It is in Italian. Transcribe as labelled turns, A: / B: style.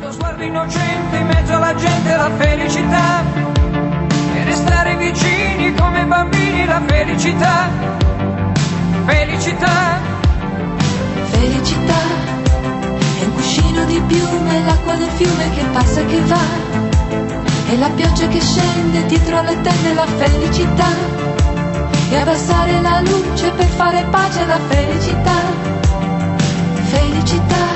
A: Sguardo innocente in mezzo alla gente, la felicità, e restare vicini come bambini, la felicità, felicità.
B: Felicità è un cuscino di piume, l'acqua del fiume che passa e che va, e la pioggia che scende dietro alle tende, la felicità, e abbassare la luce per fare pace, la felicità, felicità.